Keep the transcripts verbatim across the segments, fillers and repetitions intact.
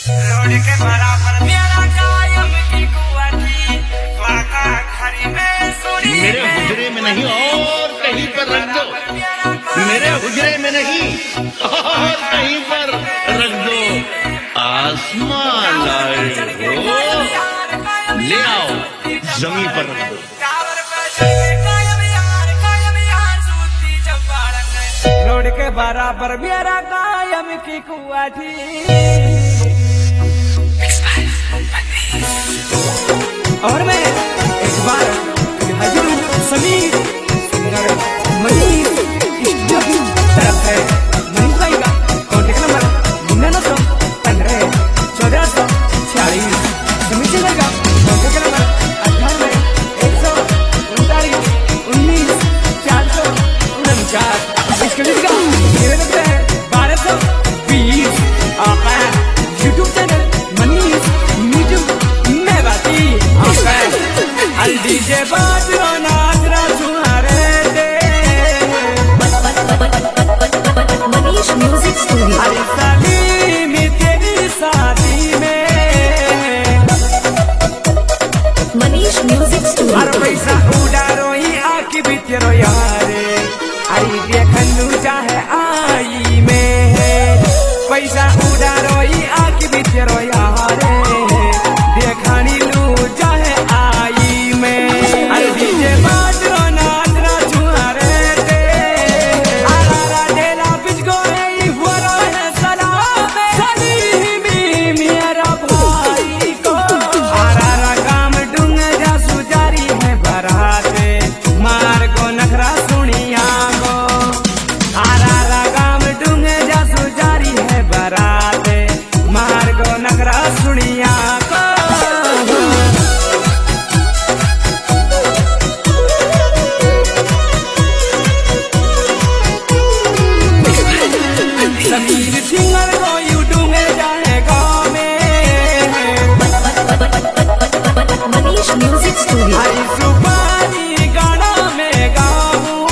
Road के बराबर मेरा कायम की कुआठी वाका घरी में सोनी मेरे हुजरे में नहीं और कहीं पर रख दो, मेरे हुजरे में नहीं और कहीं पर रख दो। आसमान लाए हो ले आओ जमीन पर रख दो। रोड के बराबर मेरा कायम की कुआठी और मैं एक बार हाजिर हूँ समीर सिंगर मनीष स्टूडियो की तरफ है। मनीष भाई का कॉन्टेक्ट नंबर निन्यानवे सौ पंद्रह चौदह सौ छियालीस। समीर सिंगर का कॉन्टेक्ट नंबर अठानवे एक सौ उनतालीस उन्नीस चार सौ उनचास। इसके लिए का मेरे लगता है बारह सौ बीस। आपका यूट्यूब चैनल मनीष म्यूजिक में बाती अल डीजे बाजरो नाचरा सुहारे दे मनीष म्यूजिक स्टूडियो। अरे साली में तेरी शादी में मनीष म्यूजिक स्टूडियो। हर पैसा उड़ारो ही आके भी तेरो यारे आई देखनु चाहे आई में पैसा उड़ारो ही आके भी तेरो यारे देखनी लू चाहे आई में। अरे डीजे बाजरो नाचरा छुआरे दे आरा डेरा बिच गोए हुआ है सलाम सली में मेरा भाई को आरा काम डूंग जा सुजारी है बराते मार को नखरा सुनिया गो आरा काम डूंग जा सुजारी है बराते मार को नखरा सुनिया को। समीर सिंगर को यूट्यूब में जाए गाँव में मनीष म्यूजिक स्टूडियो। हरी सुपारी गाना में गाऊं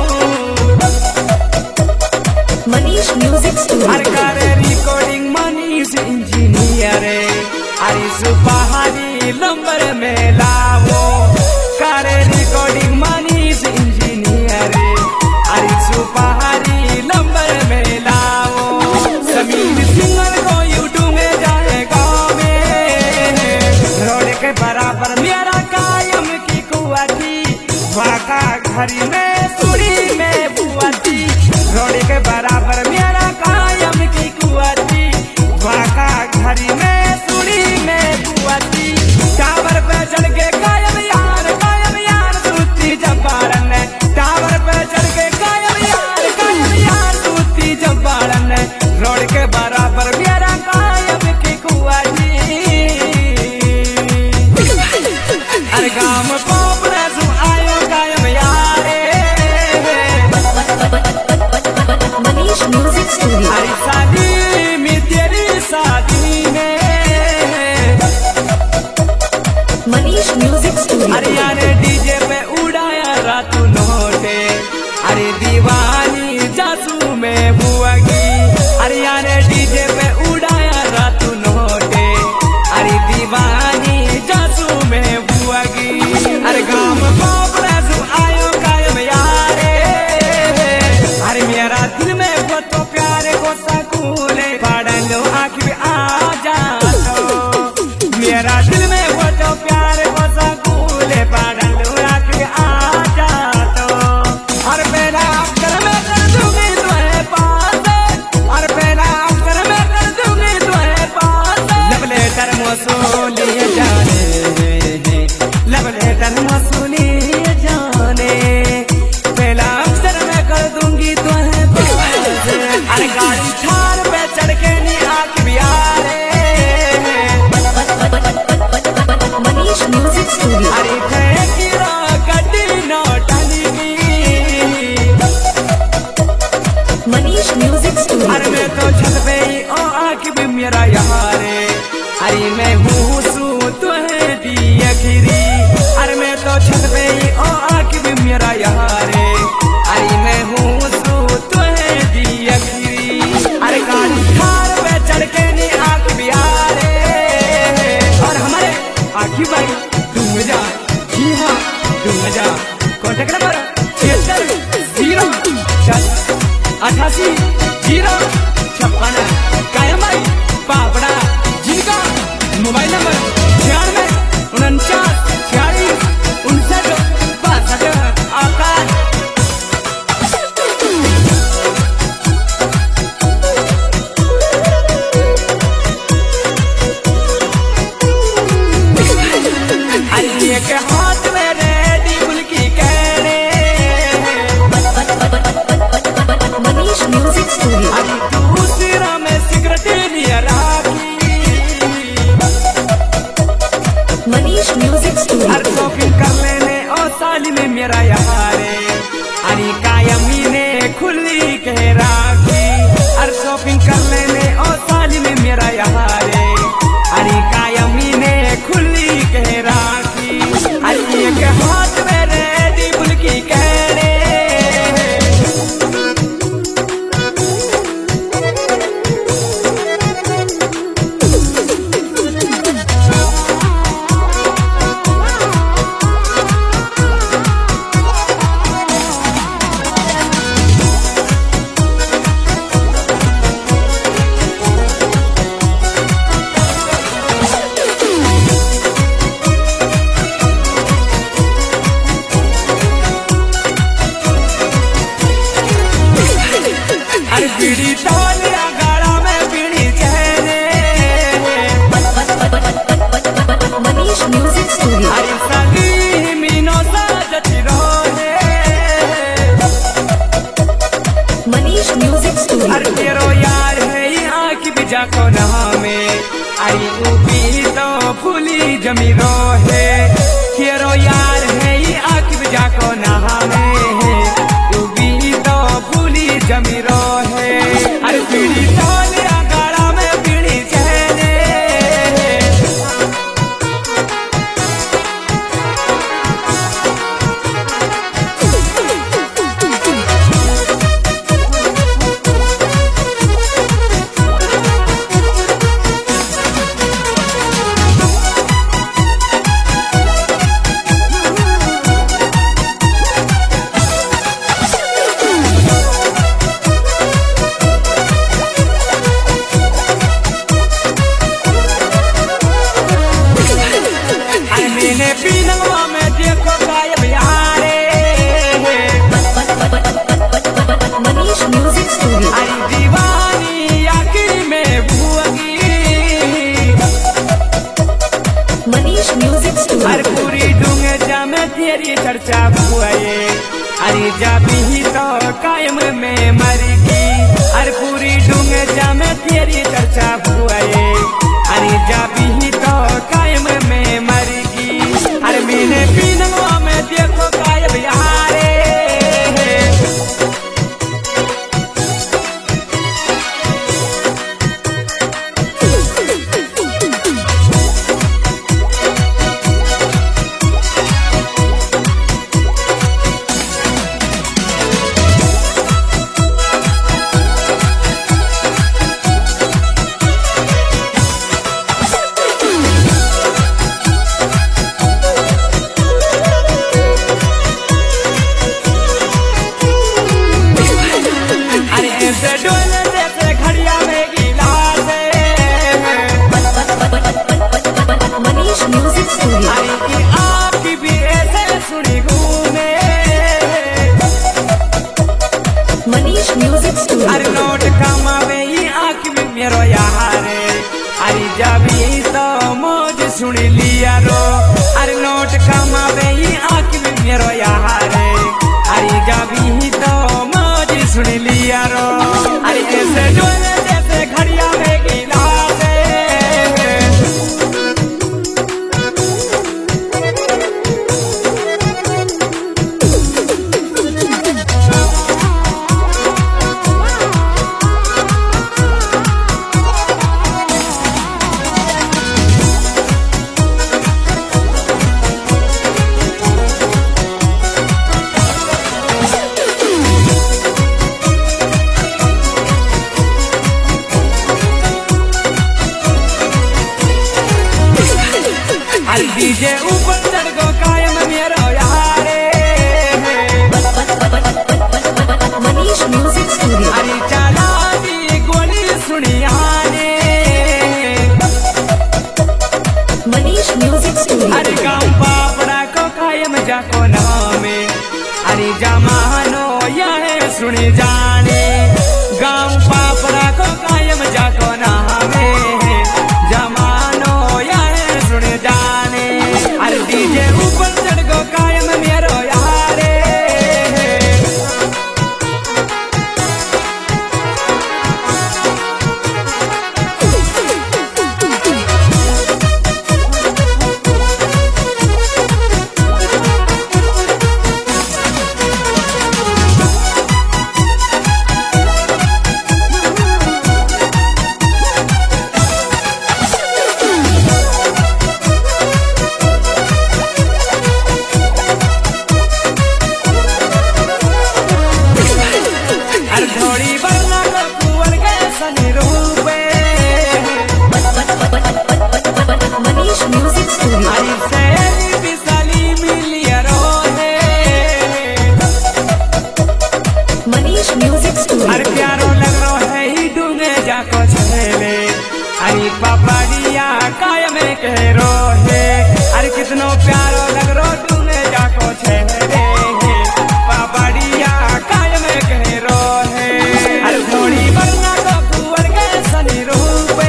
मनीष म्यूजिक स्टूडियो। हर करे रिकॉर्डिंग मनीष इंजीनियर हरी सुपारी नंबर में लाओ करे रिकॉर्डिंग मनीष इंजीनियर हरी सुपारी नंबर में लाओ। समीर सिंगर को यूट्यूब में जाए गाँव में रोड के बराबर मेरा कायम की कुआठी वाका घरी में सुरी में बुआती रोड के बराबर मेरा कायम की कुआठी वाका घरी में सुरी में बुआती टावर पे चढ़ के कायम यार कायम यार सूती जब्बारन टावर पे चढ़ के कायम यार कायम यार सूती जब्बारन रोड के बराबर मेरा कायम की कुआठी अरे गाम पोपड़ा सु आयो कायम यारे मनीष म्यूजिक स्टूडियो। हरी शादी में तेरी शादी में मनीष म्यूजिक स्टूडियो। अरे यारे डीजे पे उड़ाया रातू नोटे अरे दीवानी जासू में बुआगी अरे यारे डीजे पे उड़ाया रातू नोटे अरे दीवानी जासू में बुआगी अरे गाम पोपड़ा सु आयो कायम यारे अरे मेरा दिल में वो तो प्यारे को सकूले पढ़ लो आँख भी आ जा तो मेरा दिल में वो तो प्यारे को सकूले पढ़ लो आँख भी आ जा तो और पहला अक्षर में कर दूंगी तुम्हें पास और पहला अक्षर में कर दूंगी तुम्हें पास लव लेटर मौसूली जाने लव लेटर मौसूली जाने पहला अक्षर में कर दूंगी तुम्हें पास अरे गाड़ी ठार पे चढ़ के नी आँख भी आ रे मनीष म्यूजिक स्टूडियो। अरे थे गिरा गड्डी नौटनी मनीष म्यूजिक स्टूडियो। अरे मैं तो छत पे ही ओ आँख भी मेरा यहाँ रे अरे मैं हूँ सू तुम्हें दी अखिरी अरे मैं तो छत पे ही ओ आँख भी मेरा यहाँ रे अरे मैं हूँ सू तुम्हें दी अखिरी अरे गाड़ी ठार पे चढ़ के नी आँख भी आ जाको नामे आई उबी तो फूली जमी रोहे केरो यार है ये आकिब जाको नामे उबी तो फूली जमी रोहे अरे पीड़ी तोले गाड़ा में पीड़ी चले Manish Music Studio. आई दीवानी आखिरी में भुअगी Manish Music Studio. हर पूरी डूंगे जामे तेरी चर्चा हुए अरे जाबी ही तो कायम में मरगी हर पूरी डूंगे जामे तेरी चर्चा हुए अरे जाबी ही तो कायम में मरगी अरे मैंने पीनवा में देखो कायम यारे Manish Music Studio. आपकी भी ऐसे सुनी घूमे Manish Music Studio. अरे नोट कमावे ये आँख में मेरो यारे अरे जाबी तो मौज सुन लिया रो अरे नोट कमावे ये आँख में मेरो यारे अरे जाबी तो मौज सुन लिया रो अरे ऐसे डोले जैसे घड़िया में गिलासे अरे डीजे ऊपर चढ़ गो कायम मेरो यारे Manish Music Studio. अरे चला दी गोली सुनियाने Manish Music Studio. अरे गाँव पापड़ा को कायम जाको नामे अरे जमानो यह सुनी जाने गाँव पापड़ा को कायम जाको नामे जमानो यह सुन जाने अरे डीजे ऊपर चढ़ गो कायम मेरो यारे अरे थोड़ी बरना को कुंवर के सनी रूपे Manish Music Studio. अरे सैली बिसाली मिलिया रोहे Manish Music Studio. अरे प्यारो लग रो है ही डूंगे जाको छेले अरे पापड़िया कायम कह रोहे अरे कितनो प्यारो लग रो डूंगे जाको छेले पापड़िया कायम कह रोहे अरे थोड़ी बरना को कुंवर के सनी रूपे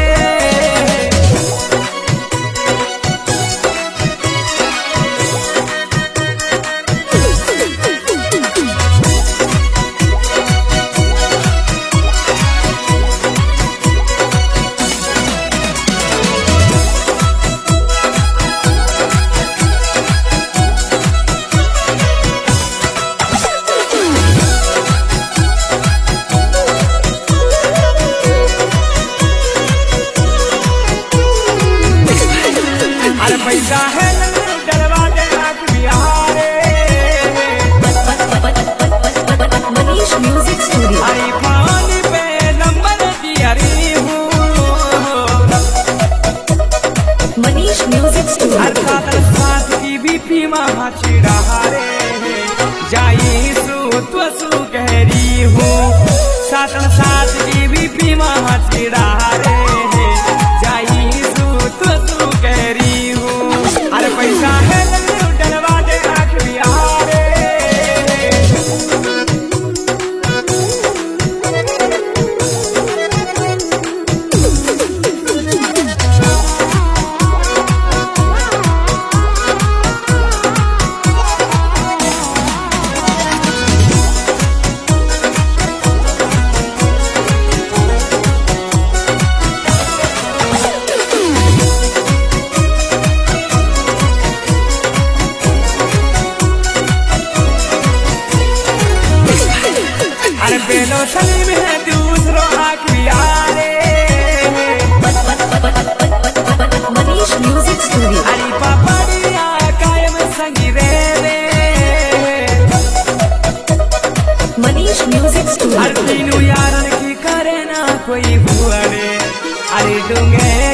पैसा है डरवा दे रात बिहारे मनीष म्यूजिक स्टूडियो अरे पानी पे नंबर दिया री हूँ मनीष म्यूजिक स्टूडियो अर्थात साथ की भी फीमा छिड़ा रे जाई सु तो सु गहरी हूँ सातन साथ की भी फीमा छिड़ा रे जाई सु तो सु गहरी हूँ अरे पैसा है डलवा दे आँख बिहारे अरे बेलो सलीम है दूसरो आखियारे मनीष म्यूजिक स्टूडियो अरे पापड़िया कायम संगी रे रे मनीष म्यूजिक अरे स्टूडियो तीनों यारन की करे ना कोई हुआ रे अरे डूंगे